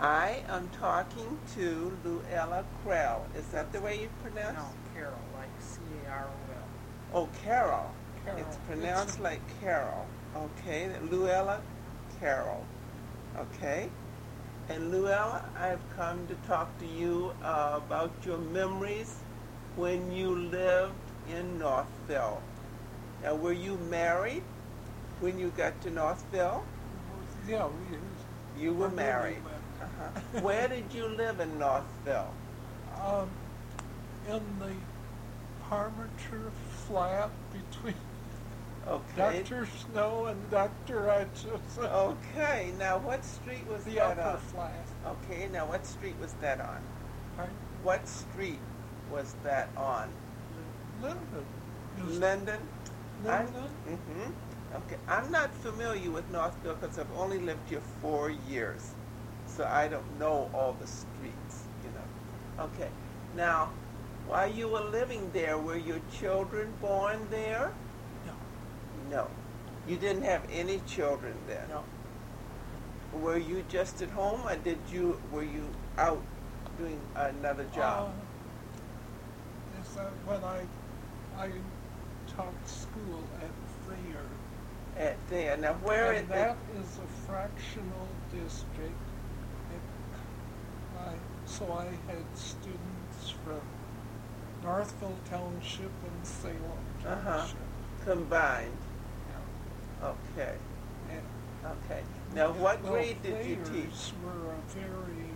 I am talking to Luella Krell. Is that the way you pronounce it? No, Carol, like C-A-R-O-L. Oh, Carol. Carol. It's pronounced like Carol. Okay, Luella Carol. Okay. And Luella, I've come to talk to you about your memories when you lived in Northville. Now, were you married when you got to Northville? Yeah, You were married. Where did you live in Northville? In the Parmenter flat between Okay. Dr. Snow and Dr. Hutchison. Okay. Now, what street was The that upper on? flat. Okay. Now, what street was that on? Pardon? What street was that on? Linden. Linden? Linden? Mm-hmm. Okay. I'm not familiar with Northville because I've only lived here 4 years. So I don't know all the streets, you know. Okay. Now, while you were living there, were your children born there? No. No. You didn't have any children then? No. Were you just at home or were you out doing another job? Is that when I taught school at Thayer. At there. Now where And that is a fractional district. So I had students from Northville Township and Salem Township. Combined. Yeah. Okay. And Okay. Now what grade did you Thayers teach? were a very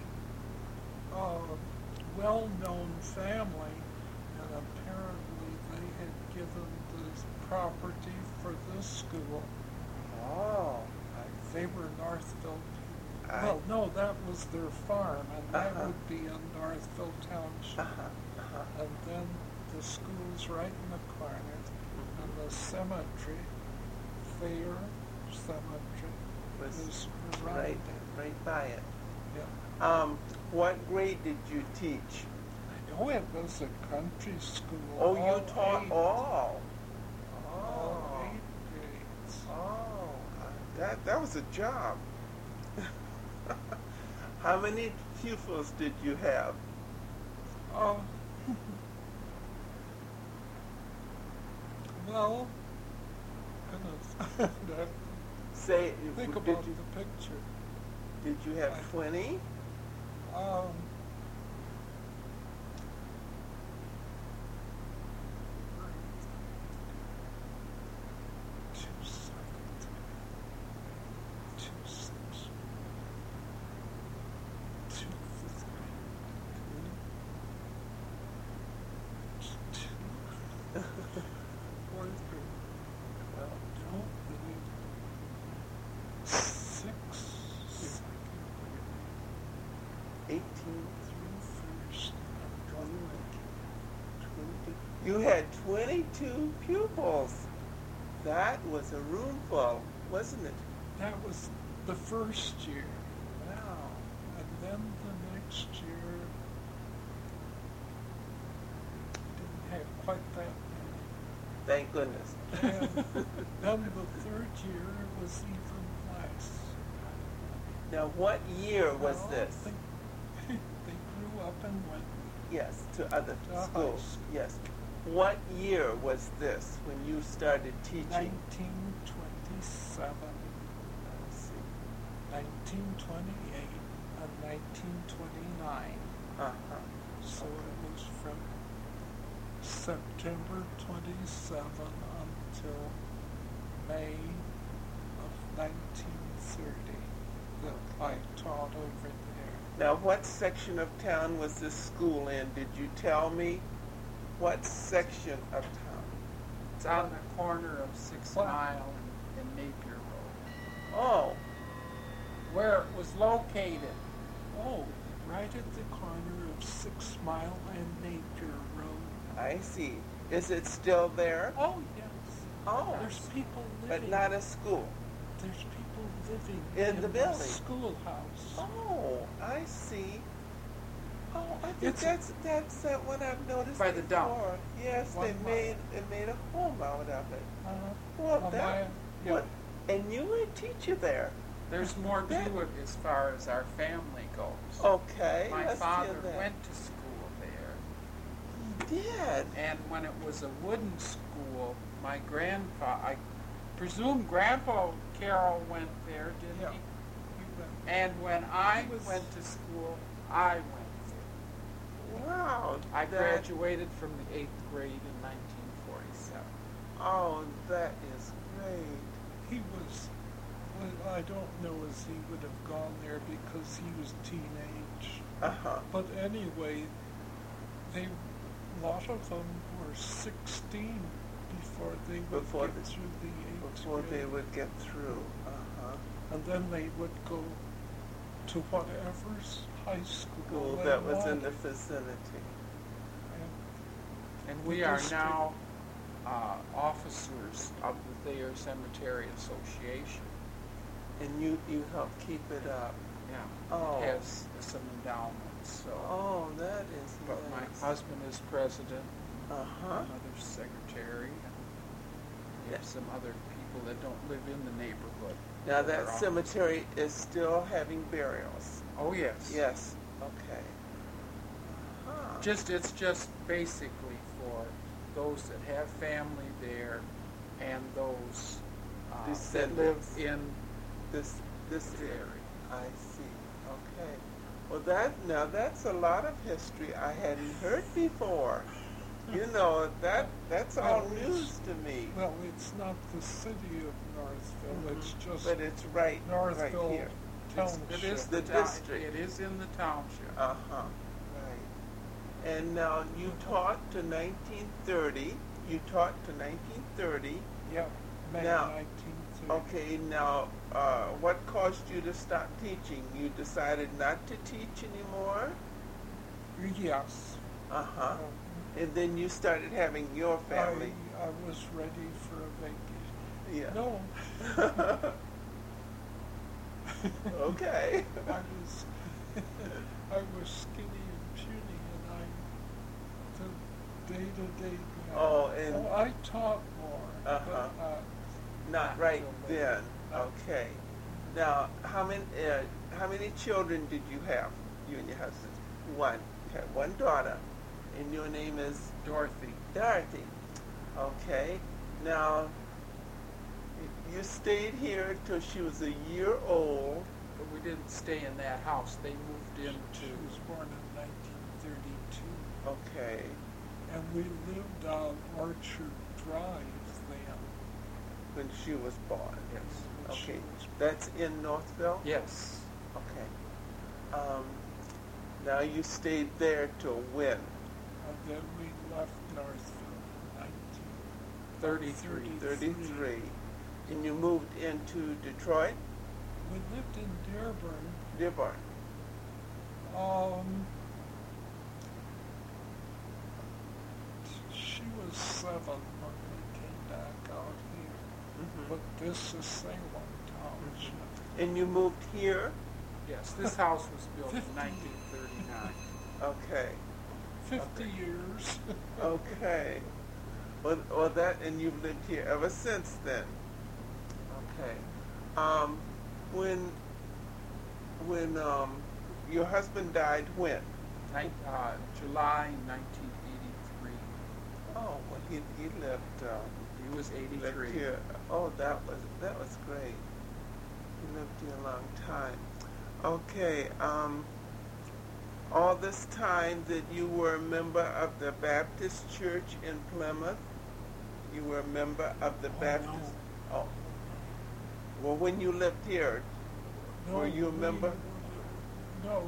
well-known family, and apparently they had given the property for this school. Oh. They were Northville. Well, no, that was their farm, and that would be in Northville Township. And then the school's right in the corner, and the cemetery, Thayer Cemetery, was right there. Right by it. Yeah. What grade did you teach? Oh, it was a country school. Oh, you taught all. All 8 grades. Oh, that was a job. How many pupils did you have? Well, goodness. Say, Think about the picture. Did you have 20? You had 22 pupils. That was a room full, wasn't it? That was the first year. Wow. And then the next year, didn't have quite that many. Thank goodness. And then the third year was even less. Now, what year was this? They grew up and went. Yes, to other high schools. school. Yes. What year was this when you started teaching? 1927, 1928, and 1929. So it was from September 27 until May of 1930 that I taught over there. Now, what section of town was this school in? Did you tell me? What section of town? It's on the corner of 6 Mile and Napier Road. Oh. Where it was located. Oh, right at the corner of 6 Mile and Napier Road. I see. Is it still there? Oh, yes. Oh. There's people living. But not a school. There's people living in the building. Schoolhouse. Oh, I see. Oh, I think It's that's what I've noticed by the dump. before. Yes, they made a home out of it. Well, yeah. and you were a teacher there. There's more to it as far as our family goes. Okay, My let's father hear that. went to school there. He did. And when it was a wooden school, my grandfather, I presume Grandpa Carroll went there, didn't Yeah. he? He went. And when I He was- went to school, I went there. Wow. I that- graduated from the 8th grade in 1947. Oh, that is great. He was, well, I don't know as he would have gone there because he was teenage. Uh-huh. But anyway, a lot of them were 16 before they would Before get the- through the 8th Before grade. they would get through. Uh-huh. And then they would go to whatever's high school School they that was in wanted. the vicinity. And The we are district- now officers of the Thayer Cemetery Association. And you help keep it up. Yeah, Oh. it has some endowments. So, Oh, that is but nice. my husband is president, Uh-huh. my mother's secretary, and we have some other people that don't live in the neighborhood. Now that are cemetery is still having burials. Oh yes. Yes. Okay. Uh-huh. It's just basically for those that have family there, and those that live Descendants. in this this area. area. I see. Okay. Well, that's a lot of history I hadn't heard before. You know, that's all Well, news to me. Well, it's not the city of Northville, it's just But it's right Northville here. Township. It is The the town- district. It is in the township. Uh-huh. Right. And now you taught to 1930. You taught to 1930. Yeah, May Now- 1930. Okay, now, what caused you to stop teaching? You decided not to teach anymore? Yes. Uh-huh. And then you started having your family. I was ready for a vacation. Yeah. No, Okay. I was skinny and puny, and the day-to-day. Oh, and I taught more. Uh-huh. But, not right really. then. No. Okay. Now, how many children did you have, you and your husband? One. You had one daughter, and your name is Dorothy. Dorothy. Okay. Now, you stayed here till she was a year old. But we didn't stay in that house. They moved She into. was born in 1932, Okay. and we lived on Orchard Drive then. When she was born. Yes. when she Okay. was- That's in Northville? Yes. Okay. Now you stayed there till when? And then we left Northville in 33. 33. And you moved into Detroit? We lived in Dearborn. Dearborn. She was 7 when we came back out here, Mhm. but this is Salem Township. And you moved here? Yes. This house was built in 50. 1939. Okay. 50 years. Okay. Well, and you've lived here ever since then. Okay. When your husband died when? July 1983. Oh, well, he lived. He was Lived 83. here. Oh, that was great. He lived here a long time. Okay. All this time that you were a member of the Baptist Church in Plymouth, you were a member of the Baptist. Oh. Well, when you lived here, No, were you a member? No,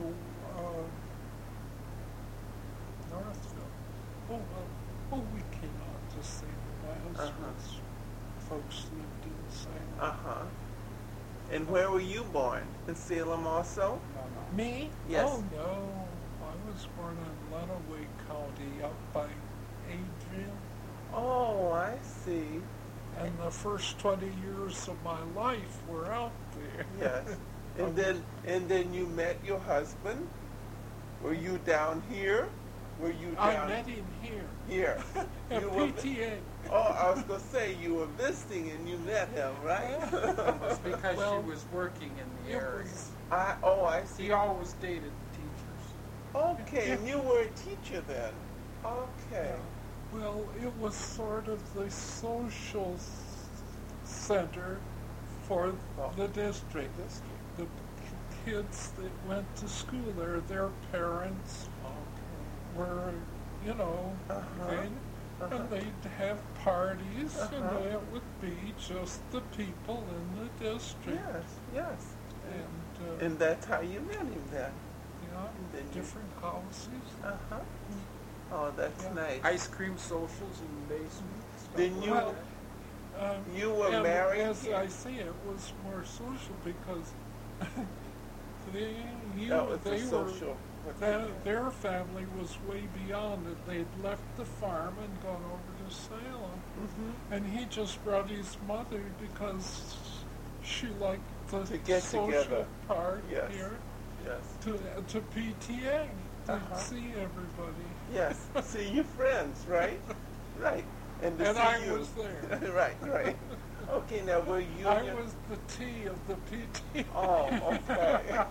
Northville. We came out to Salem. My husband's folks lived in Salem. Uh-huh. And where were you born? In Salem also? No. Me? Yes. Oh, no. I was born in Lenawee County, up by Adrian. Oh, I see. And the first 20 years of my life were out there. Yes. And then you met your husband? Were you down here? Were you down I met him here here? at You were- PTA. Oh, I was going to say you were visiting and you met him, right? It's because Well, she was working in the it area. was, I see. He always dated teachers. Okay, and you were a teacher then. Okay. well, it was sort of the social center for the district. The kids that went to school there, their parents were, you know, and they'd have parties, and it would be just the people in the district. Yes, yes. And, And that's how you met him then. yeah, then you- different houses. Uh-huh. Oh, that's Yeah. nice. Ice cream socials in the basement. stuff Then like you- Well, that. You were and married as here? I say, it was more social because they That was the were social. their family was way beyond it. They'd left the farm and gone over to Salem, and he just brought his mother because she liked the To get social together. part Yes. here Yes. to PTA to Uh-huh. see everybody. Yes. See your friends, right? Right. And to And see I you. was there. Right, right. Okay, now were you I and your... was the T of the PTA. Oh, okay.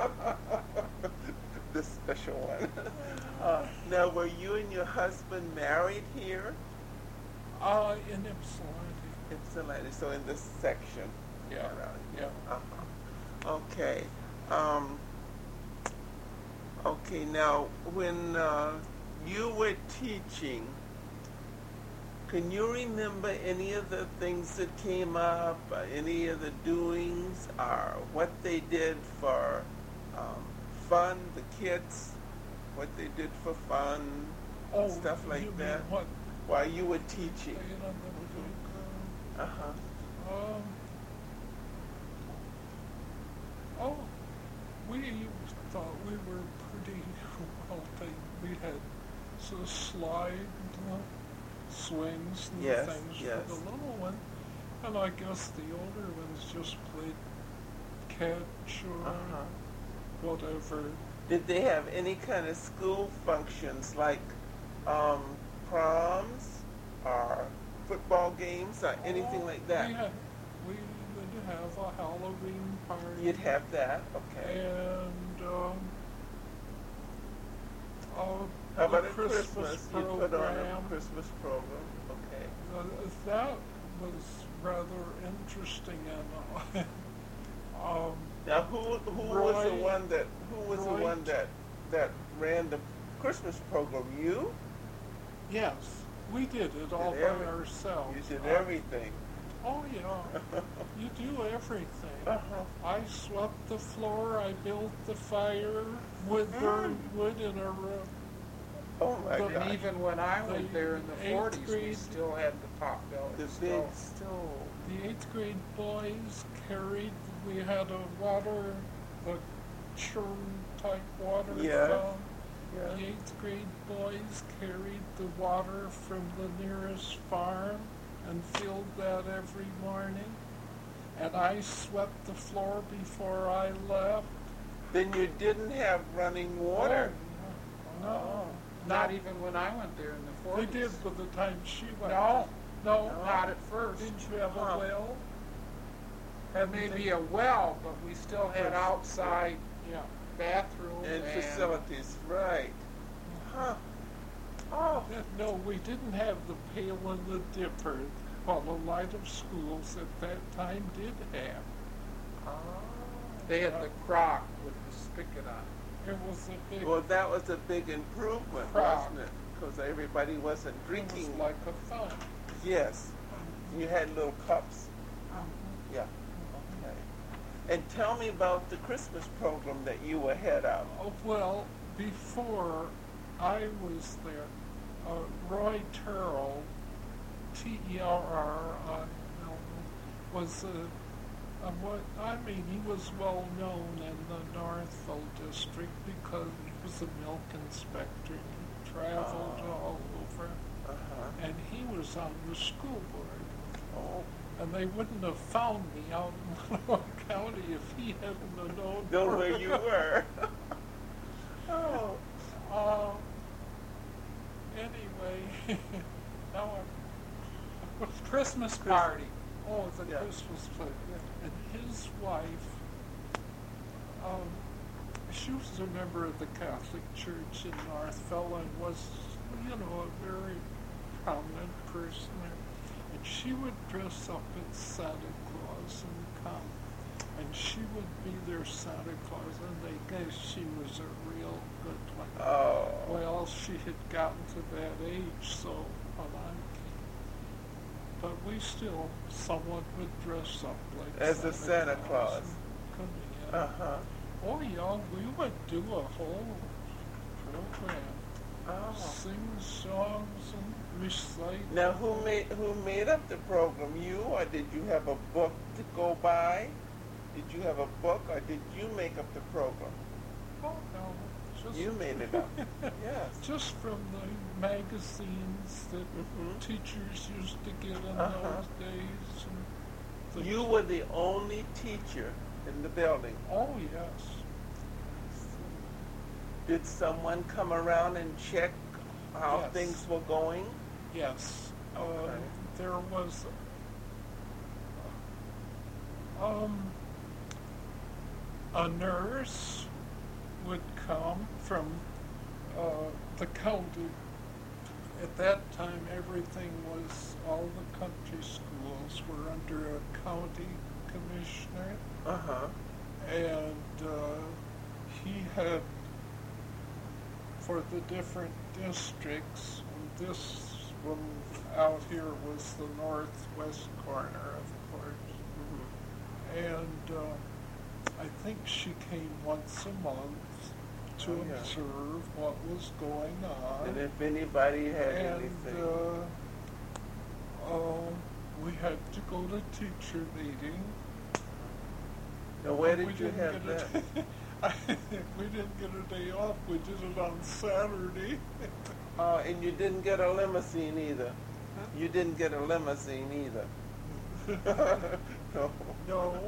The special one. Now, were you and your husband married here? In Ypsilanti. Ypsilanti, so in this section. Yeah, around yeah. here. Okay. Okay, now, when you were teaching, can you remember any of the things that came up, any of the doings, or what they did for fun, the kids, what they did for fun, stuff like you that, mean what while you were teaching? playing on the playground? Uh-huh. We thought we were pretty well thing. We had slide swings and Yes, things yes. for the little one, and I guess the older ones just played catch or Uh-huh. whatever. Did they have any kind of school functions like proms or football games or anything like that? We would have a Halloween party. You'd have that, okay. And How about a at Christmas? You put on a program. Christmas program, okay. That was rather interesting, and Now, who was the Roy- one that Roy- that ran the Christmas program? You? yes, we did it all by ourselves. You did everything. Oh yeah, you do everything. Uh-huh. I swept the floor. I built the fire with burned wood in a room. Oh my But God. And even when I went there in the 40s, we grade- still had the pot-belly The stove. big stove. The 8th grade boys carried. We had a churn type water Yes. fountain. Yeah. The 8th grade boys carried the water from the nearest farm and filled that every morning. And I swept the floor before I left. Then you didn't have running water. Oh, no. Not even when I went there in the 40s. They did by the time she went. No. No. Not at first. Didn't you have a Huh. well? There may be a well, but we still had outside Yeah. bathroom And facilities, right. Huh. Oh. No, we didn't have the pail and the dipper. Well, the light of schools at that time did have. They had the crock with the spigot on it. It was a big. Well, that was a big improvement, Crowd. wasn't it? Because everybody wasn't It drinking. was like a fun. Yes. You had little cups. Yeah. Okay. And tell me about the Christmas program that you were head of. Oh, well, before I was there, Roy Terrell, Terrell, was he was well known in the Northville district because he was a milk inspector. He traveled all over, Uh-huh. and he was on the school board. Oh. And they wouldn't have found me out in Monroe County if he hadn't have known Know where you were. Oh. Anyway, now Christmas party. Oh, the Yeah. Christmas party. And his wife, she was a member of the Catholic Church in Northville and was, a very prominent person. And she would dress up as Santa Claus and come. And she would be their Santa Claus, and they guess she was a real good one. Oh. Well, she had gotten to that age, so when I came. But we still, someone would dress up like As a Santa Claus. and come in. Uh-huh. Oh, yeah, we would do a whole program. Oh. Sing songs and recite. Now, who made up the program? You, or did you have a book to go by? Did you have a book, or did you make up the program? Oh, no. Just, You made it up. Yes. just from the magazines that teachers used to get in those days. And You were the only teacher in the building. Oh, yes. Did someone come around and check how Yes. things were going? Yes. Okay. There was a nurse would come from the county. At that time, everything was, all the country schools were under a county commissioner, Uh-huh. and he had, for the different districts, and this one out here was the northwest corner, of course, and I think she came once a month to Oh, yeah. observe what was going on. And if anybody had And anything. we had to go to teacher meeting. Now, where We did you didn't have get that? we didn't get a day off. We did it on Saturday. And you didn't get a limousine either. You didn't get a limousine either. No. No.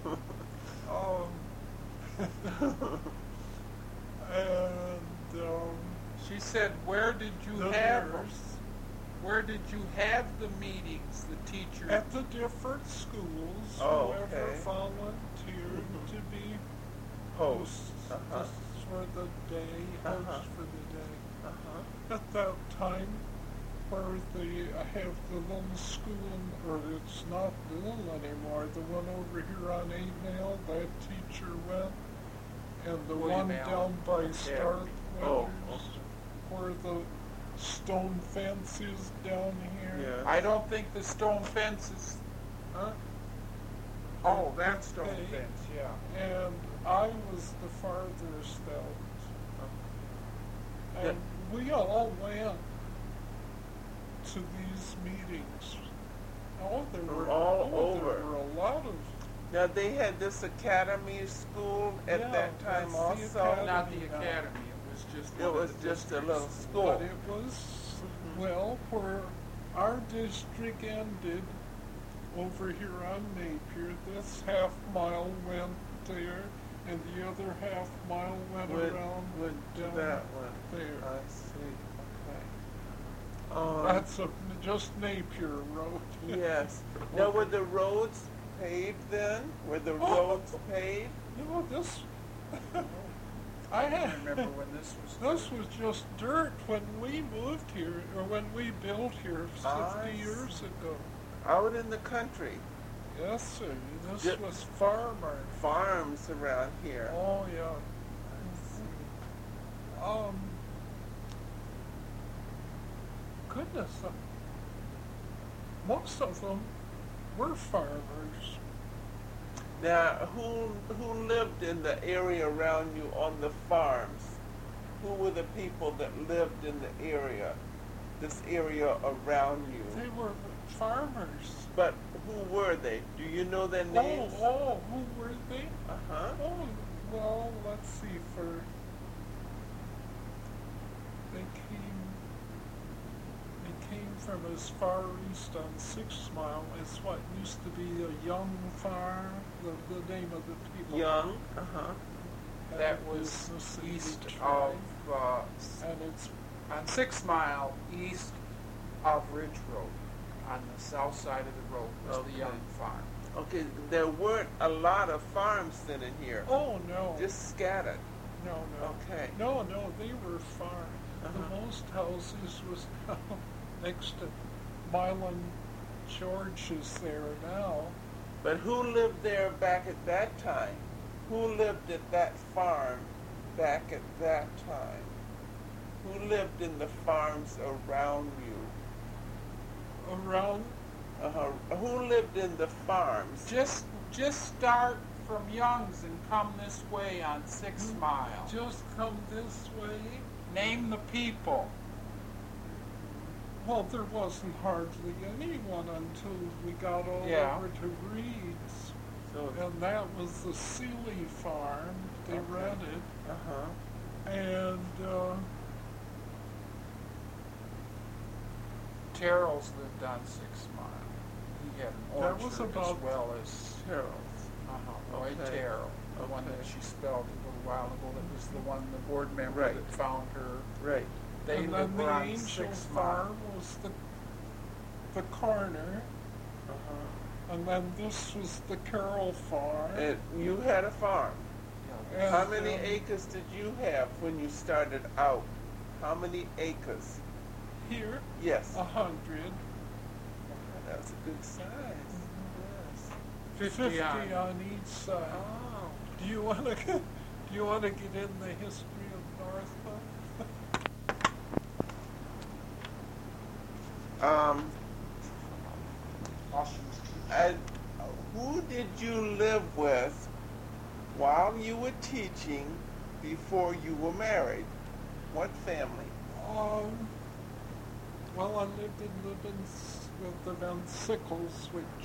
And She said, where did you the have them? nurse Where did you have the meetings, the teachers? at the different schools, Oh, whoever okay. volunteered to be Hosts. hosts Uh-huh. for the day, hosts Uh-huh. for the day. Uh-huh. At that time, where they have the little school, or it's not little anymore, the one over here on Email, that teacher went, and the William one Allen down by Academy. Oh, Starkweather's, where the stone fence is down here. Yeah. I don't think the stone fence is. Huh? Oh, that stone Okay. fence, yeah. And I was the farthest out. And we all went to these meetings. Oh, there From were all There over. were a lot of. Now, they had this academy school at Yeah, that time that's the also. academy. Not the now. academy, it was just It one was of the just a districts. little school. But it was, well, where our district ended, over here on Napier, this half mile went there, and the other half mile went around Went to down that one. there. I see. Okay. That's just Napier Road. Yes. Now, were the roads paved then? Were the Oh. roads paved? No, this. I I had. remember when this was. This was just dirt when we moved here, or when we built here 50 I years see. ago. Out in the country. Yes, sir. This Yeah. was farmer. Farms around here. Oh, yeah. Goodness, most of them were farmers. Now, who lived in the area around you on the farms? Who were the people that lived in the area, this area around you? They were farmers. But who were they? Do you know their names? Oh, who were they? Uh-huh. Oh, well, let's see. They came from as far east on 6 Mile as what used to be a Young Farm, the name of the people. Young? Uh-huh. Had That a was business in east Detroit. of, And it's on 6 Mile, east of Ridge Road, on the south side of the road was Okay. the Young Farm. Okay, there weren't a lot of farms then in here. Oh, no. Just scattered. No. Okay. No, they were farm. Uh-huh. The most houses was down next to Milan George's there now. But who lived there back at that time? Who lived at that farm back at that time? Who lived in the farms around you? Around, Who lived in the farms? Just start from Young's and come this way on 6 Mile. just come this way. Name the people. Well, there wasn't hardly anyone until we got all Yeah. over to Reed's. So, And that was the Seeley farm. They Okay. rented. uh-huh. And, Terrell's lived on 6 Mile. He had an That orchard was as about- well as Terrell's. Roy Okay. Terrell, the one that Okay. she spelled a little while ago. That was the one, the board member Right. that found her. Right. They and then lived the on Angel 6 Mile. farm was the corner. Uh-huh. And then this was the Carroll farm. And you had a farm. Yeah. And, How many acres did you have when you started out? How many acres? Here, Yes. 100. That's a good size. Yes. 50 on. on each side. Oh. Do you want to get in the history of Northville? And who did you live with while you were teaching before you were married? What family? Well, I lived in Libbins with the Van Sickles, which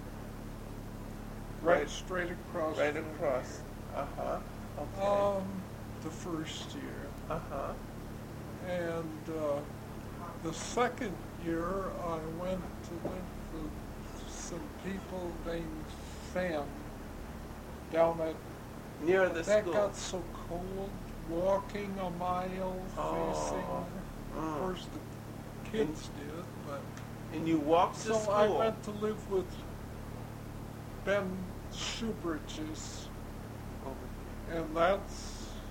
Right. straight across. Right from across. Uh-huh. here. Okay. The first year, Uh-huh. and the second year I went to live with some people named Sam down at. Near the That school. got so cold, walking a mile, facing. Mm. Of course, the kids did, but. And you walked to So school. I went to live with Ben Shoebridges, and that's.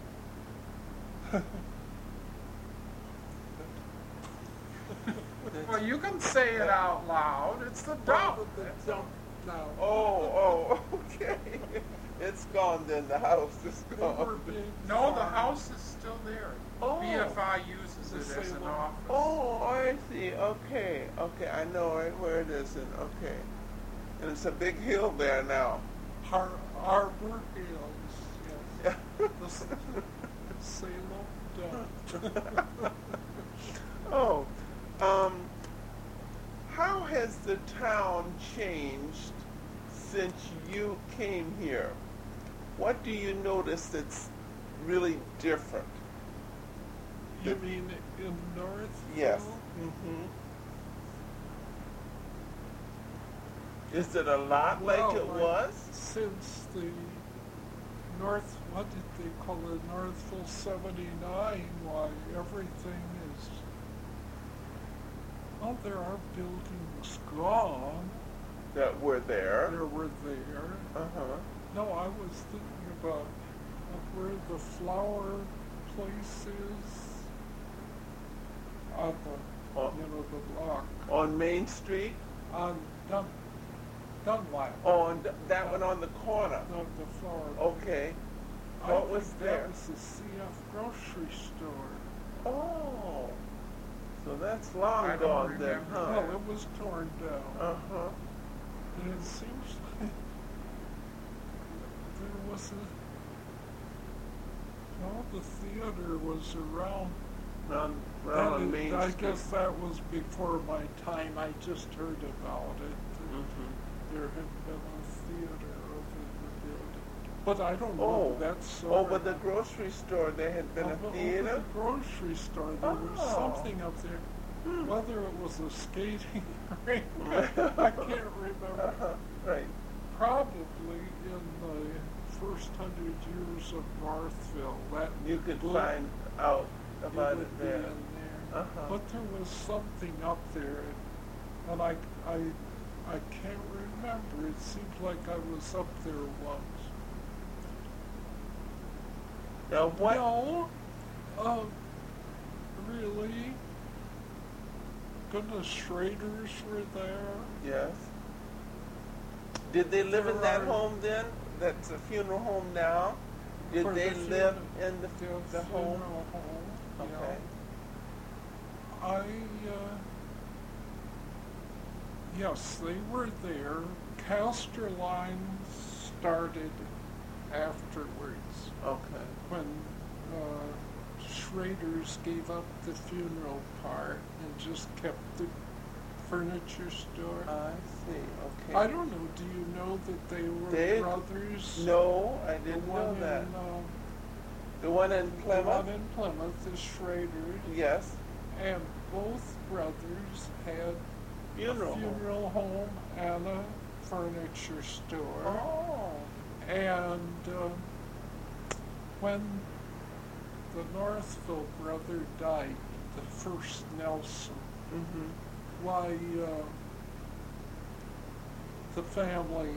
Well, you can say it out loud. It's the dump. Dump now. Oh, okay. It's gone then. The house is They were gone. big No, the farms. house is still there. Oh. BFI uses it as an Salem. office. Oh, I see. Okay. Okay. I know right where it is. And okay. And it's a big hill there now. Arbor Hills, yes. The Salem Dump. Oh. How has the town changed since you came here? What do you notice that's really different? You mean in Northville? Yes. Mm-hmm. Is it a lot like Well, it was? Since the what did they call it, Northville 79, why everything is, well, there are buildings gone. That were there. There were there. Uh-huh. No, I was thinking about where the flower place is on the, Oh. the block On Main Street? on Dunlap. On that one on the corner. The flower. Okay. I What think was there? That was the CF grocery store. Oh. So that's long I don't gone then, remember. huh? Well, it was torn down. Uh-huh. And it seems like there was the theater was around. Round That on is- Main I Street. guess that was before my time. I just heard about it. Mhm. There had been a theater over the building. But I don't know Oh. if that's so. Over the grocery store there had been a Over theater? the grocery store, there was Oh. something up there. Hmm. Whether it was a skating rink, I can't remember. Uh-huh. Right. Probably in the first 100 years of Northville, that You could blip, find out about would it be there. in there. Uh-huh. But there was something up there, and I can't remember. It seems like I was up there once. Now what? No, really? Goodness, Schraders were there. Yes. Did they live in that There are- home then? That's a funeral home now? Did For they the live funeral- in the home? funeral home? Okay. Yes, they were there. Casterline started afterwards Okay. when Schrader's gave up the funeral part and just kept the furniture store. I see. Okay. I don't know. Do you know that they were They- brothers? No, I The didn't know one that. in, The one in the Plymouth? one in Plymouth is Schrader, Yes. and both brothers had Funeral a home. funeral home and a furniture store. Oh. And when the Northville brother died, the first Nelson, Mm-hmm. why the family,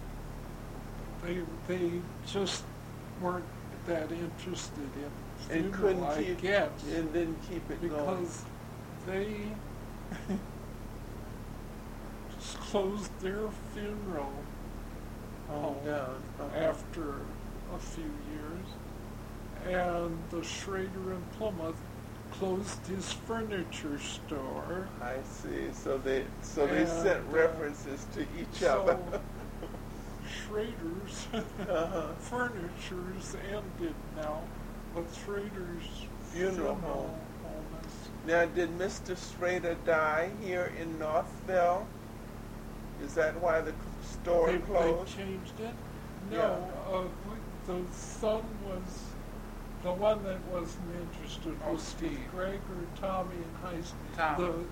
they just weren't that interested in And funeral, couldn't I keep guess, and didn't keep it going. because they just closed their funeral home down. after a few years, and the Schrader in Plymouth closed his furniture store. I see. So they And, sent references to each other. So Schrader's Uh-huh. furniture's ended now, but Schrader's Funeral home. is. Now, did Mr. Schrader die here in Northville? Is that why the store They closed? changed it? No, the son was, the one that wasn't interested Oh, was Steve. with Greg or Tommy in high school. Tommy.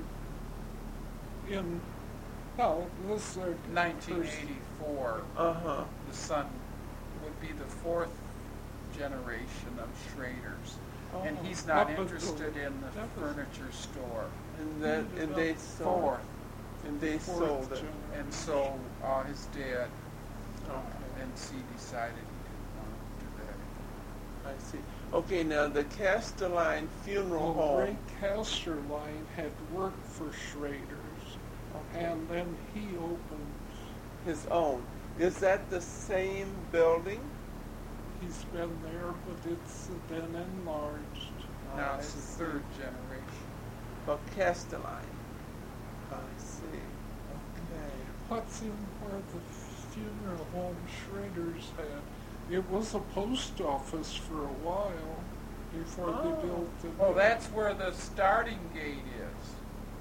This is their 1984, Uh-huh. the son would be the fourth generation of Schraders. And Oh, he's not up until- interested in the that was- furniture store. And then and they sold Fourth. and they fourth sold it. generation. And so his dad, Okay. NC, decided he didn't want to do that. I see. Okay, now the Castelline Funeral Well, Home. Ray Casterline had worked for Schrader's, Okay. and then he opened. His own. Is that the same building? He's been there, but it's been enlarged. Now I it's the see. third generation. Oh, Castelline. I see. Okay. What's in where the funeral home Schrader's had? It was a post office for a while before Oh. they built the. Well, that's where the starting gate is.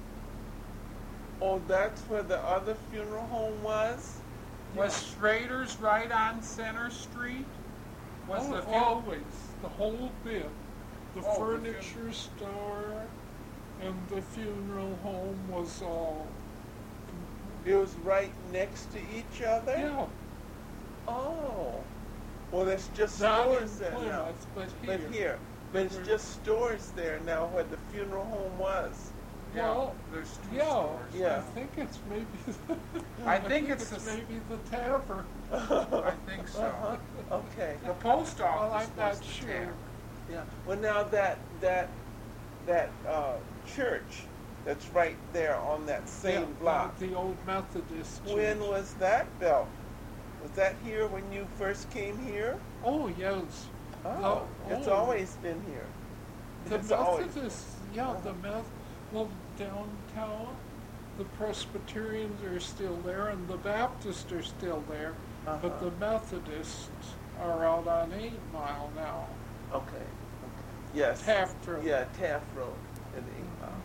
Oh, that's where the other funeral home was? Was Schrader's right on Center Street? Was the always the whole bit, the Oh, the furniture store and the funeral home was all. It was right next to each other? Yeah, Oh. Well, there's just not in stores there now. Plymouth, but here. But here. But it's just stores there now where the funeral home was. Yeah, Well, there's two yeah, stores. Yeah. I think it's maybe. I think it's it's the- maybe the tavern. I think so. Uh-huh. Okay. The post Well, office I'm was not the sure. tavern. Yeah. Well, now that church that's right there on that same Yeah, block. the old Methodist church. When was that built? Was that here when you first came here? Oh yes. Oh, it's oh. always been here. The It's always Methodists, well, downtown, the Presbyterians are still there, and the Baptists are still there, but Uh-huh. the Methodists are out on 8 Mile now. Okay. Okay. Yes. Taft Road. Yeah, Taft Road and 8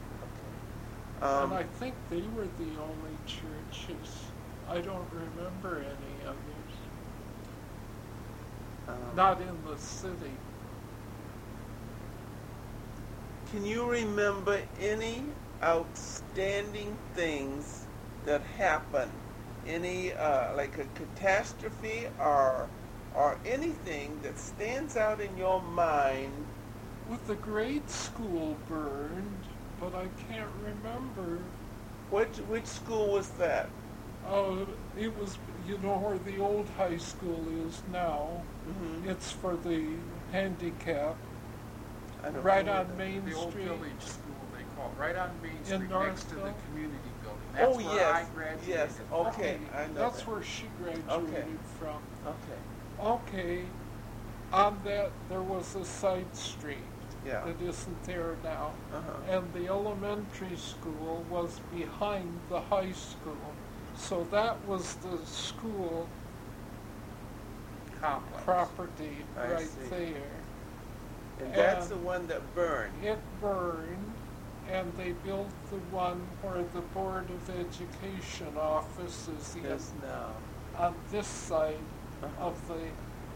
Mile. And Okay. I think they were the only churches. I don't remember any others. Not in the city. Can you remember any outstanding things that happened? Any like a catastrophe or anything that stands out in your mind? With the grade school burned, but I can't remember Which school was that? It was, you know, where the old high school is now. Mm-hmm. It's for the handicapped. I don't Right know on that. Main The old Street. village school, they call it, right on Main Street next to the Northville? community building. That's Oh, where yes, I graduated. yes, okay, I know That's that. where she graduated from. Okay, Okay, on that there was a side street yeah. that isn't there now. Uh-huh. And the elementary school was behind the high school. So that was the school Complex. property I right see. there. And that's And the one that burned. it burned, and they built the one where the Board of Education office is Yes, now. on this side Uh-huh. of the,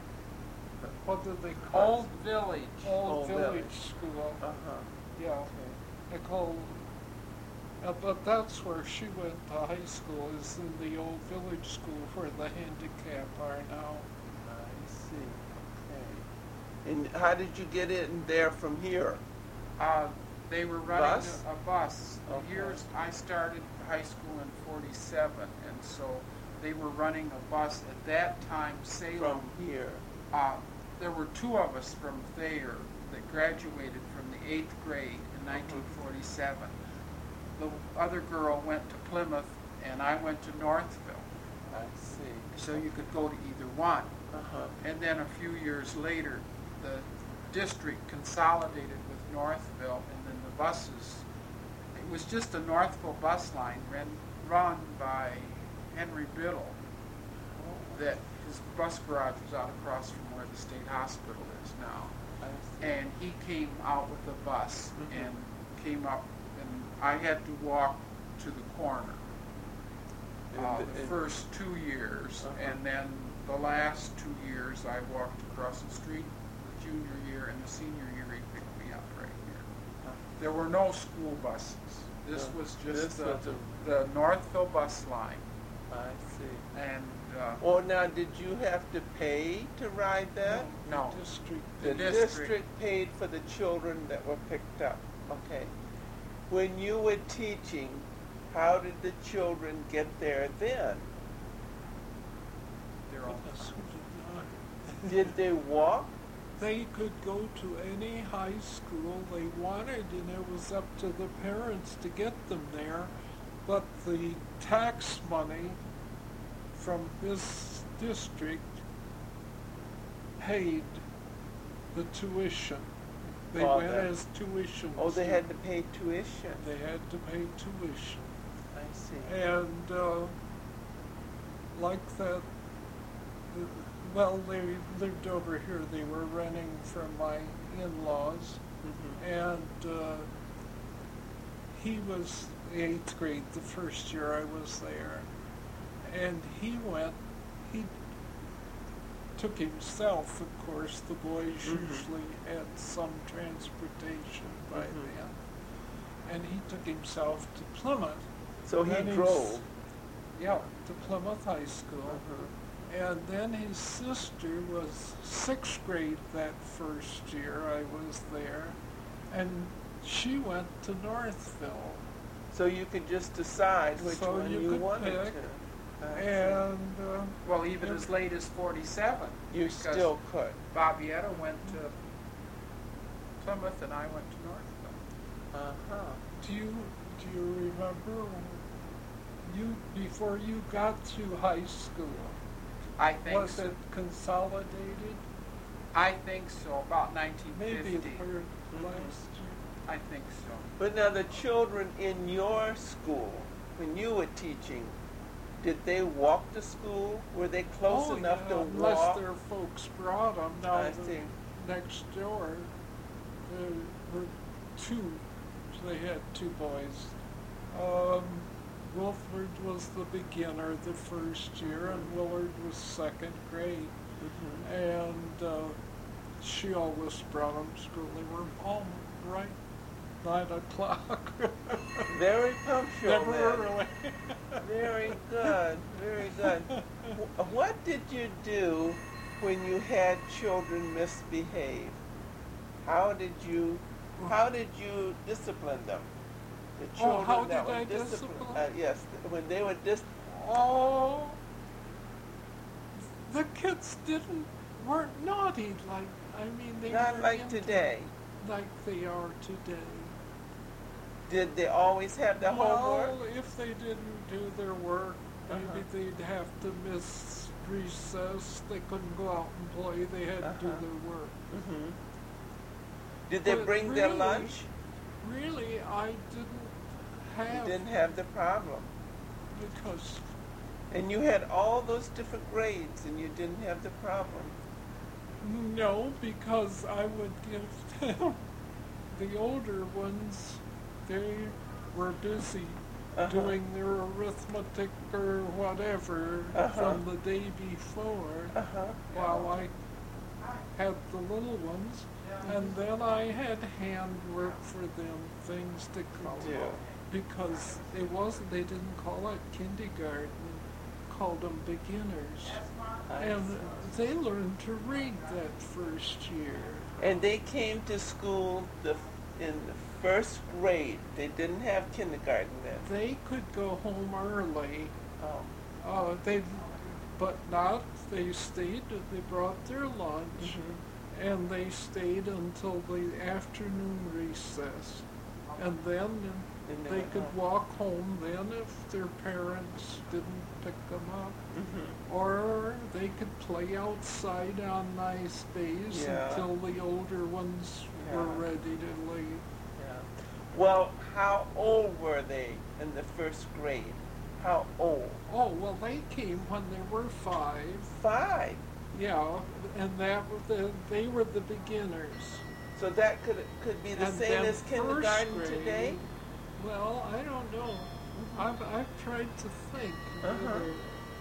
what do they call Old Village. it? Old Old Village Village. School. Uh-huh. Yeah, Okay. they call, but that's where she went to high school, is in the Old Village School where the handicap are now. I see. Okay. And how did you get in there from here? They were running Bus? a bus. The Okay. years I started high school in '47, and so they were running a bus at that time. Salem. From here. There were two of us from Thayer that graduated from the 8th grade in 1947. The other girl went to Plymouth, and I went to Northville. I see. So you could go to either one. Uh-huh. And then a few years later, the district consolidated with Northville, and then the buses, it was just a Northville bus line run by Henry Biddle, that his bus garage was out across from where the state hospital is now. I see. And he came out with a bus Mhm. and came up, and I had to walk to the corner. The first 2 years, Uh-huh. and then the last 2 years I walked across the street. The junior year and the senior year he picked me up right here. There were no school buses. This No, was this just was the Northville bus line. I see. And Oh, now, did you have to pay to ride that? no, District. The district. district paid for the children that were picked up. Okay. When you were teaching, how did the children get there then? they're all Goodness, who did not? Did they walk? They could go to any high school they wanted, and it was up to the parents to get them there. But the tax money from this district paid the tuition. They Oh, went that- as tuition. Oh, they had to students. pay tuition. They had to pay tuition. I see. And like that, well, they lived over here. They were renting from my in-laws, Mhm. and he was 8th grade the first year I was there, and he took himself, of course. The boys Mhm. usually had some transportation by Mhm. then, and he took himself to Plymouth. So he Then he's- drove. Yeah, to Plymouth High School. Uh-huh. And then his sister was 6th grade that first year I was there, and she went to Northville. So you could just decide which So one you you could wanted pick, to. I see. And well, even as late as '47. You because still could. Bobbietta went to Plymouth, and I went to Northville. Uh-huh. do you remember before you got to high school, I think was so. it consolidated? I think so. About Maybe 1950. it were Mhm. last year. I think so. But now the children in your school, when you were teaching, did they walk to school? Were they close Oh, enough yeah, to unless walk? their folks brought them. Now I the see. next door, there were two. They had two boys. Wilford was the beginner the first year, and Willard was 2nd grade. Mhm. And she always brought them to school. They were home right 9 o'clock. Very punctual. Never then. early. Very good. Very good. What did you do when you had children misbehave? How did you discipline them? The children how that did were I disciplined. discipline? Yes, when they were Oh, the kids weren't naughty they not were like into, today. like they are today. Did they always have their homework? Well, if they didn't do their work, maybe they'd have to miss recess. They couldn't go out and play. They had to do their work. Mm-hmm. Did they But bring their really- lunch? Really, I didn't have You didn't have the problem. because And you had all those different grades and you didn't have the problem. no, because I would give them the older ones. They were busy doing their arithmetic or whatever from the day before, while I had the little ones, and then I had handwork for them, things to color, because they didn't call it kindergarten, called them beginners, and they learned to read that first year. And they came to school in the first grade. They didn't have kindergarten then. They could go home early. Oh. They stayed, they brought their lunch, and they stayed until the afternoon recess. And then they could walk home then if their parents didn't pick them up. Or they could play outside on nice days until the older ones were ready to leave. Well, how old were they in the first grade? How old? Oh, well, they came when they were 5. 5. Yeah, and they were the beginners. So that could be the And same then as kindergarten first grade, today? Well, I don't know. I've tried to think whether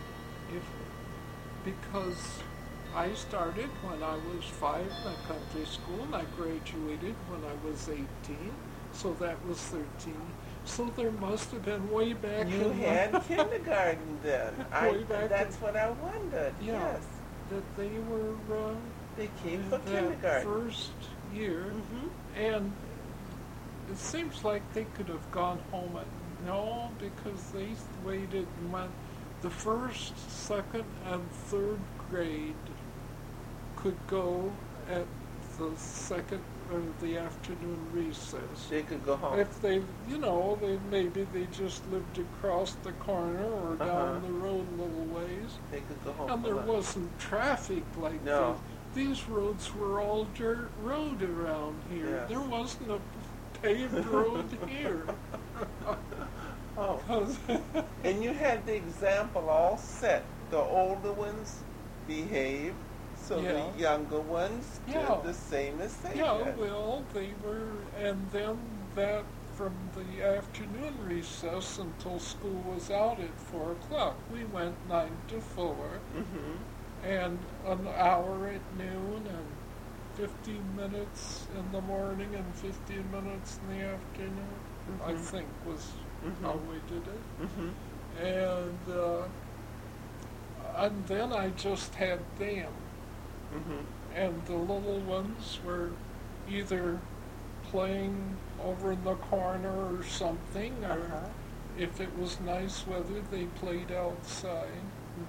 because I started when I was 5 in a country school, and I graduated when I was 18, so that was 13. So there must have been way back You had kindergarten then. That's what I wondered. Yeah, Yes. that they were They came for that kindergarten. first year, and it seems like they could have gone home because they waited and went. The first, second, and third grade could go at the second or the afternoon recess. They could go home. If maybe they just lived across the corner or down the road a little ways. They could go home. And there wasn't traffic like No. These roads were all dirt road around here. Yes. There wasn't a paved road here. Oh. And you had the example all set. The older ones behaved, so the younger ones did the same as they did. Well, they were, and then that from the afternoon recess until school was out at 4 o'clock. We went 9 to 4, and an hour at noon, and 15 minutes in the morning, and 15 minutes in the afternoon, I think was how we did it. And then I just had them. And the little ones were either playing over in the corner or something, or if it was nice weather, they played outside.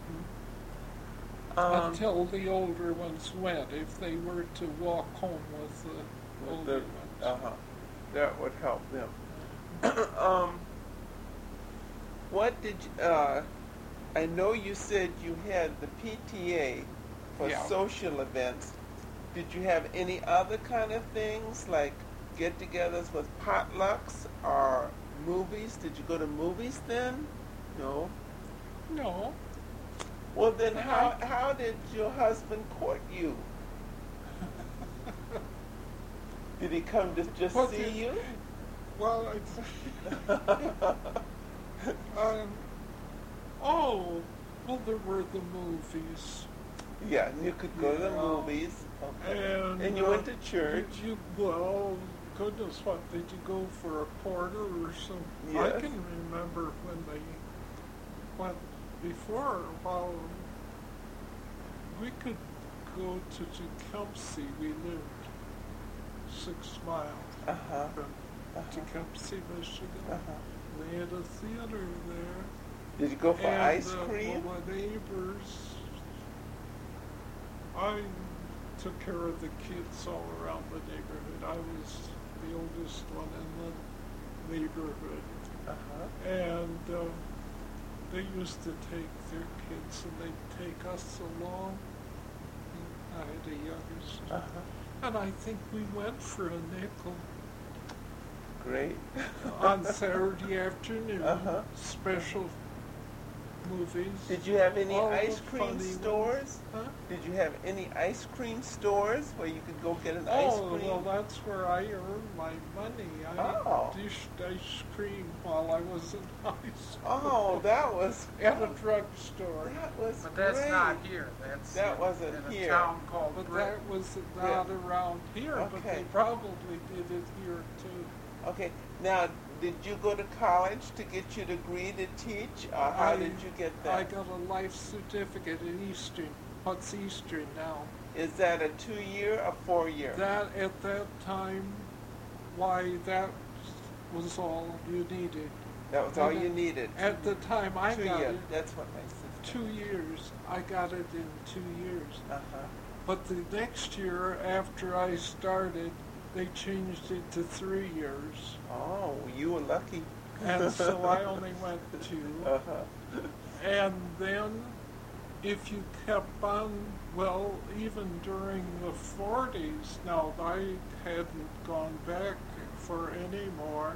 Until the older ones went, if they were to walk home with the older ones. That would help them. What did I know you said you had the PTA for social events. Did you have any other kind of things like get-togethers with potlucks or movies? Did you go to movies then? No. No. Well, then how did your husband court you? Did he come to just see you? Well, there were the movies. Yeah, and you could go to the movies. Okay. And you went to church. Goodness, what, did you go for a quarter or something? Yes. I can remember when they went before, while we could go to Tecumseh. We lived 6 miles. Tecumseh, Michigan. They had a theater there. Did you go for And, ice cream? Well, my neighbors, I took care of the kids all around the neighborhood. I was the oldest one in the neighborhood. And they used to take their kids and they'd take us along. I had a younger sister. And I think we went for a nickel. Great. On Saturday afternoon, special movies. Did you have any all ice the cream funny stores? ones. Huh? Did you have any ice cream stores where you could go get an ice cream? Oh, well, that's where I earned my money. I dished ice cream while I was in high school. Oh, that was at a drugstore. That was But that's great. not here. That wasn't in here. a town called But Britain. that was not around here, but Okay. they probably did it here too. Okay, now, did you go to college to get your degree to teach, or how did you get that? I got a life certificate at Eastern. What's Eastern now? Is that a 2-year or 4-year? That, at that time, why, that was all you needed. That was all you needed? At the time I got 2 years. it, That's what my sister. 2 years. I got it in 2 years. But the next year, after I started, they changed it to 3 years. Oh, you were lucky. And so I only went 2. And then, if you kept on, well, even during the 40s, now I hadn't gone back for any more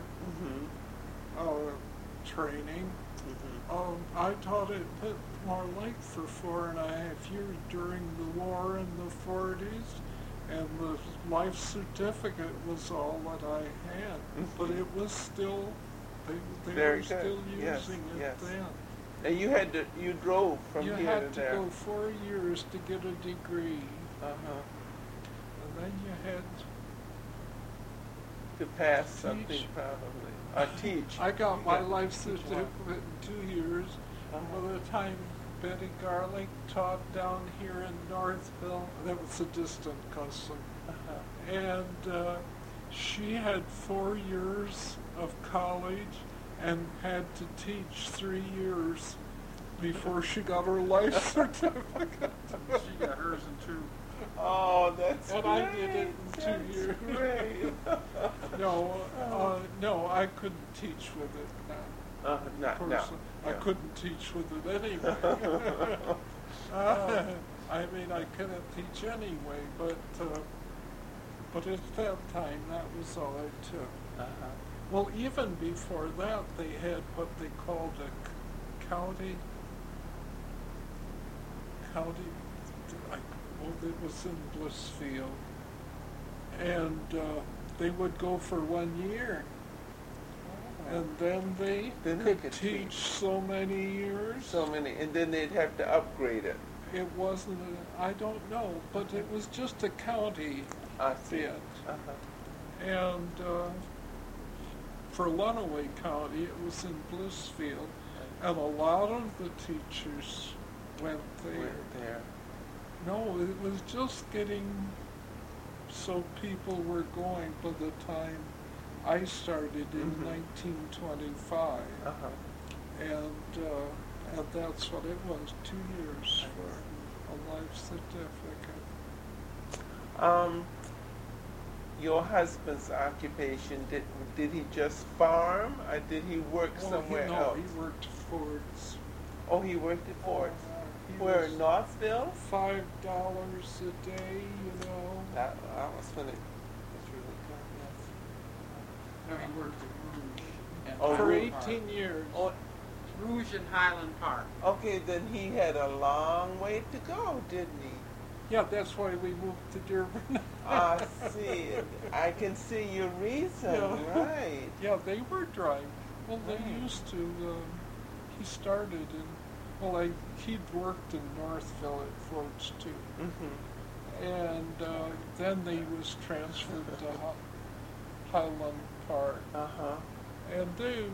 training. I taught it a bit more like for 4.5 years during the war in the 40s. And the life certificate was all that I had, but it was still, they Very were good. still Yes, using it yes. then. And you drove from You here had to to there. go 4 years to get a degree, and then you had to pass teach. something probably, or teach. I got You my got life to teach certificate in 2 years. By the time Betty Garlick taught down here in Northville, that was a distant cousin. And she had 4 years of college and had to teach 3 years before she got her life certificate. She got hers in 2. Oh, that's And great. I did it in 2 years. Great. No, I couldn't teach with it now. Not Of now. course, I Yeah. couldn't teach with it anyway. I mean, I couldn't teach anyway, but at that time, that was all it took. Well, even before that, they had what they called a county, it was in Blissfield, and they would go for 1 year. And then they could teach so many years. So many, and then they'd have to upgrade it. It wasn't, I don't know, but it was just a county I see. bit. And for Lenawee County, it was in Blissfield, and a lot of the teachers went there. No, it was just getting so people were going by the time I started in 1925, and that's what it was, 2 years for a life certificate. Your husband's occupation, did he just farm, or did he work somewhere else? He worked at Ford's. Oh, he worked at Ford's. He Where, was in Northville? $5 a day, you know. That was when it was really good, yes. No, he worked at Rouge. And Oh, For Highland 18 Park. years. Oh, Rouge and Highland Park. okay, then he had a long way to go, didn't he? Yeah, that's why we moved to Dearborn. I see. I can see your reason, Yeah. right. Yeah, they were driving. Well, they Right. used to. He started in. Well, he'd worked in Northville at Ford's too, and then he was transferred to Highland Park, and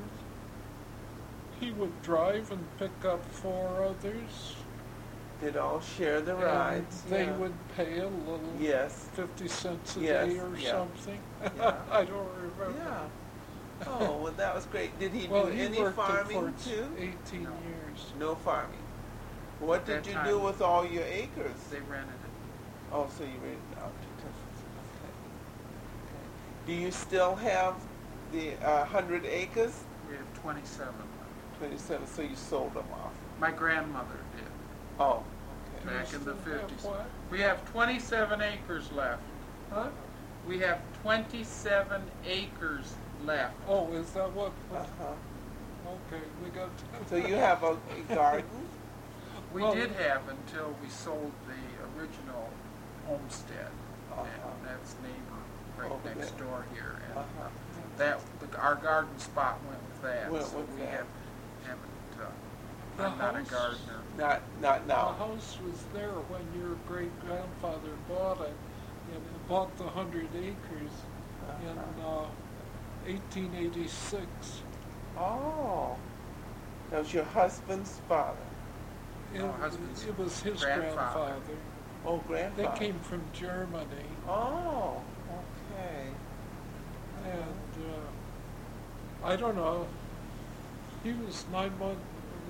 he would drive and pick up 4 others. They'd all share the and rides. They yeah. would pay a little. Yes. 50 cents a Yes, day or yeah. something. Yeah. I don't remember. Yeah. Oh, well, that was great. Did he Well, do he any worked it farming for too? 18 No. years. No farming. What At did that you time, do with all your acres? They rented it. Oh, so you rented it out to Texas. Okay. Okay. Do you still have the 100 acres? We have 27 left. 27, so you sold them off. My grandmother did. Oh, Do okay. you Back in the still have 50s. what? We have 27 acres left. Huh? We have 27 acres left. Oh, is that what? Uh-huh. Okay, we got. So you have a garden? We Well- did have until we sold the original homestead, Uh-huh. and that's neighbor right Over next there. door here, and Uh-huh. our garden spot went with that. Went so with we that. haven't. The I'm not a house- gardener. Not The now. house was there when your great grandfather bought it, and he bought the 100 acres in Uh-huh. 1886. Oh, that was your husband's father. No, husband's It was his grandfather. grandfather. Oh, They grandfather. came from Germany, Oh, okay. and I don't know. He was 9 months.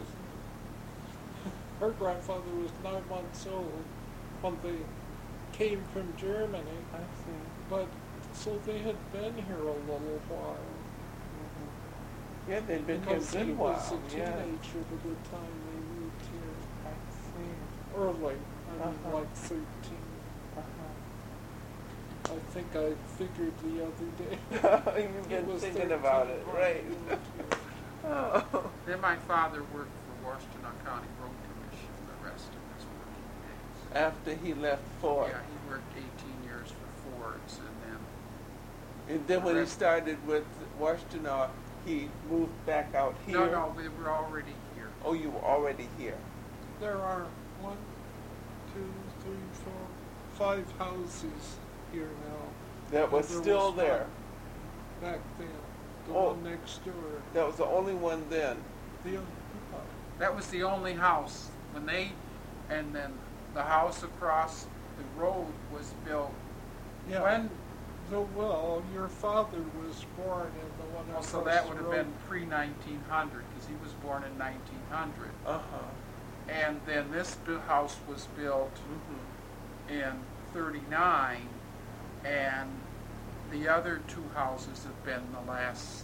Her grandfather was 9 months old when they came from Germany, I see. but so they had been here a little while. Yeah, they'd been here a Because he good was while. a Yeah, teenager by the time they moved here. I see. Early, I mean Uh-huh. like 13. Uh-huh. I think I figured the other day. You've He been was thinking 13 about it, when right? he moved here. Oh. Then my father worked for Washtenaw County Road Commission the rest of his working days. After he left Ford. Yeah, he worked 18 years for Ford's, and then And then when he started with Washtenaw, he moved back out here. no, we were already here. Oh, you were already here. There are 1, 2, 3, 4, 5 houses here now. That was There still was there. one back then. The Oh. one next door. That was the only one then. The, That was the only house when and then the house across the road was built. yeah. When? Well, your father was born in the one Well, across so that would the have road. been pre-1900 because he was born in 1900. Uh-huh. And then this house was built Mm-hmm. in 39, and the other two houses have been the last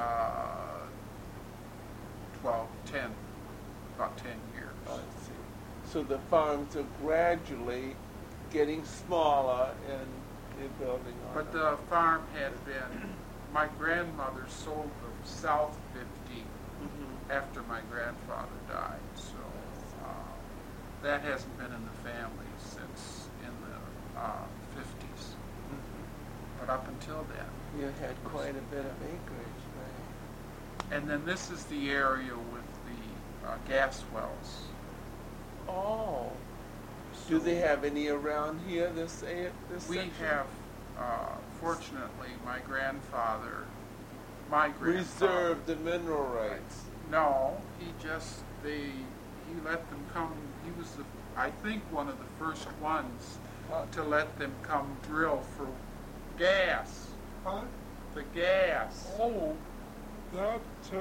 about 10 years. I see. So the farms are gradually getting smaller and they're building on But them. the farm had been, my grandmother sold the South 50 Mhm. after my grandfather died, so that hasn't been in the family since in the 50s. Mhm. But up until then. You had quite a bit of acreage, right? And then this is the area with the gas wells. Oh. Do they have any around here, this We section? have, fortunately, my grandfather Reserved the mineral rights. No, he let them come. He was, I think, one of the first ones to let them come drill for gas. Huh? The gas. Oh, that,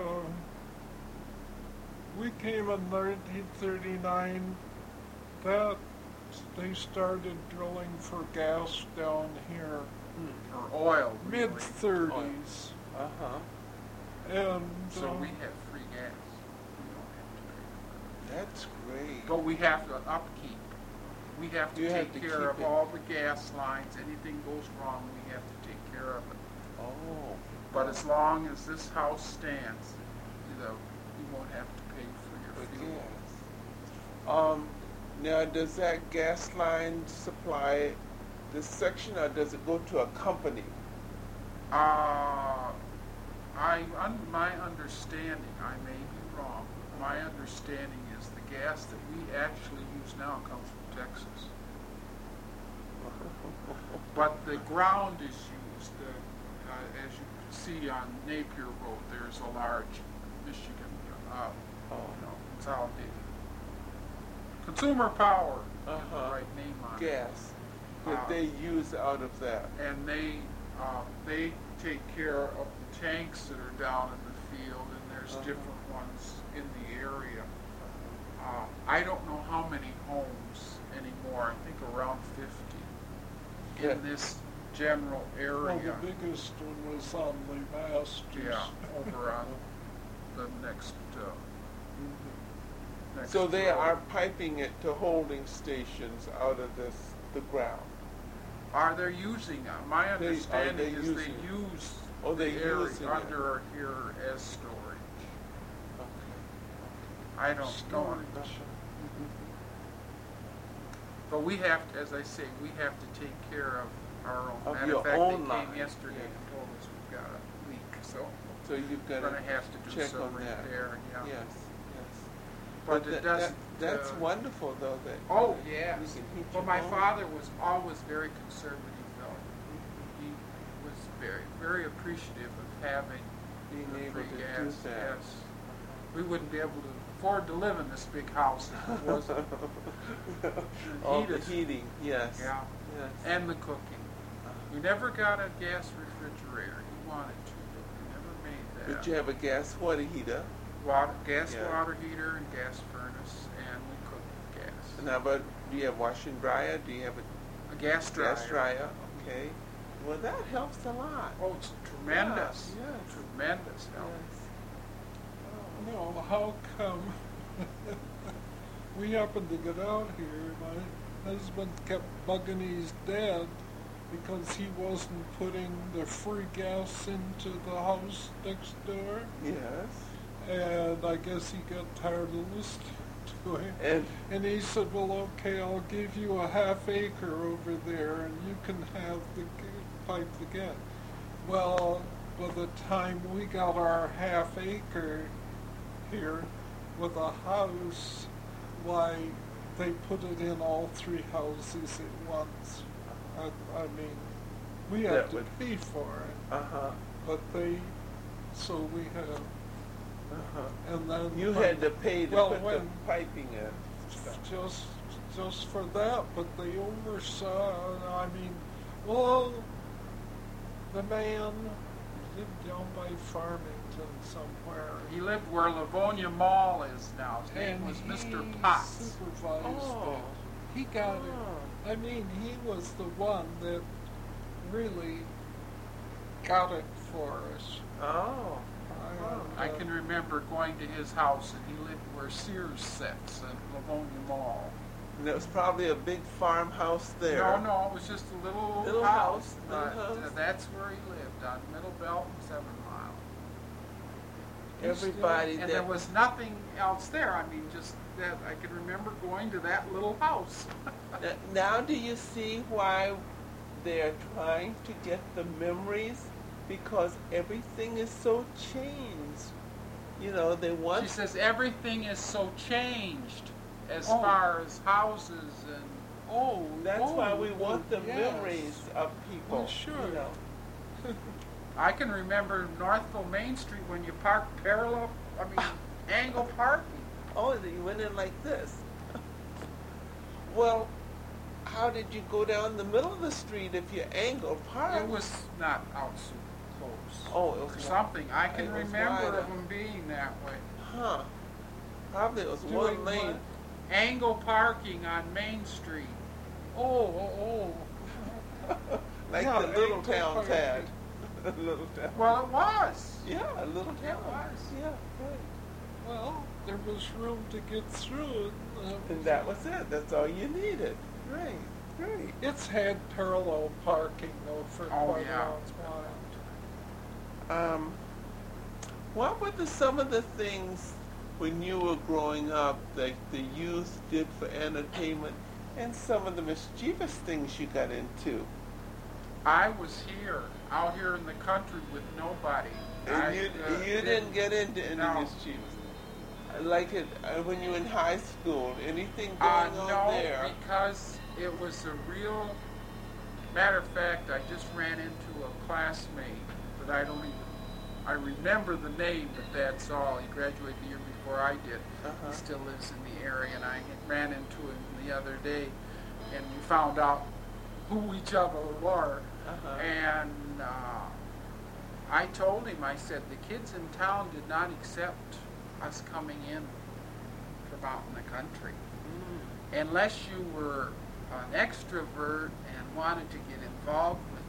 we came in 1939, that, they started drilling for gas down here, Or oil. really. mid-30s. Uh-huh. And, So we have free gas. We don't have to pay for it. That's great. But we have to upkeep. We have to You have take to care of keep it. all the gas lines. Anything goes wrong, we have to take care of it. Oh. But as long as this house stands, you won't have to pay for your But fuel. yes. Now, does that gas line supply this section, or does it go to a company? My understanding, I may be wrong, my understanding is the gas that we actually use now comes from Texas. But the ground is used, as you can see on Napier Road, there's a large Michigan, consolidated. Consumer Power is the Uh-huh. right name on it. Gas that they use out of that. And they They take care of the tanks that are down in the field, and there's different ones in the area. I don't know how many homes anymore. I think around 50 in this general area. Well, the biggest one was on the Masters. Yeah, over on the next. Next So they road. are piping it to holding stations out of the ground. Are they using? My understanding is they using it? use Oh, the they're area using it. under here as storage. Okay. I don't know. Storage. But we have to, as I say, we have to take care of our own. Of Matter your of fact, own they line, came yesterday yeah. and told us we've got a leak, so So you've we're got going to have to do check some on that. repair. Yeah. Yes, yes. But it doesn't. That's wonderful, though. That Oh you yes. can heat Well, your my home. father was always very conservative, though. He was very, very appreciative of having Being the able free to gas. do that. Yes. We wouldn't be able to afford to live in this big house if it wasn't. All the Heated. heating, yes. Yeah. Yes. And the cooking. We never got a gas refrigerator. He wanted to, but we never made that. But you have a gas water heater. Gas Yeah. water heater and gas furnace, and we cook with gas. And how about, do you have wash and dryer? Do you have a A gas dryer. gas dryer? Okay. Well, that helps a lot. Oh, it's tremendous. Yeah, yes. Tremendous help. Yes. No, how come we happened to get out here? My husband kept bugging his dad because he wasn't putting the free gas into the house next door. Yes. And I guess he got tired of listening to him. And he said, well, okay, I'll give you a half acre over there and you can have the pipe the gas. Well, by the time we got our half acre here with a house, why, they put it in all three houses at once. I mean, we had That to would- pay for it, uh-huh. but so we had, Uh-huh. and then You had to pay to well, put the when- piping in. just for that, but they oversaw. I mean, well, the man lived down by Farmington somewhere, He lived where Livonia Mall is now. His name and was he Mr. Potts. supervised Oh. it. He got it. Oh. I mean, he was the one that really got it for us. Oh. I can remember going to his house, and he lived where Sears sits in Livonia Mall. And there was probably a big farmhouse there. No, it was just a little Little house. house, little But house. that's where he lived, on Middle Belt and 7 Mile. Everybody And that there was nothing else there. I mean, just that I can remember going to that little house. Now do you see why they're trying to get the memories? Because everything is so changed. You know, they want... She says everything is so changed as Oh. far as houses and... Oh, That's why we want the yes. memories of people. Well, sure. You know. I can remember Northville Main Street when you parked parallel, angle parking. Oh, you went in like this. Well, how did you go down the middle of the street if you angled parked? It was not out super close. Oh, it Or was something. I can it was remember wider. of them being that way. Huh. Probably it was Doing one lane. what? Angle parking on Main Street. Oh. Like Yeah, the little angle town parking. tag. Little town. Well, it was. Yeah, a little Yeah, town. it was. Yeah, right. Well, there was room to get through it. And that was it. That's all you needed. Right, right. It's had parallel parking though for Oh, quite yeah. a long while. What were some of the things when you were growing up that the youth did for entertainment, and some of the mischievous things you got into? I was out here in the country with nobody. And you didn't get into any No. mischievous. Like it when you were in high school, anything going on No, there? because it was a real... Matter of fact, I just ran into a classmate that I don't even... I remember the name, but that's all. He graduated the year before I did. Uh-huh. He still lives in the area, and I ran into him the other day, and we found out who each other were. Uh-huh. And I told him, I said, the kids in town did not accept us coming in from out in the country. Unless you were an extrovert and wanted to get involved with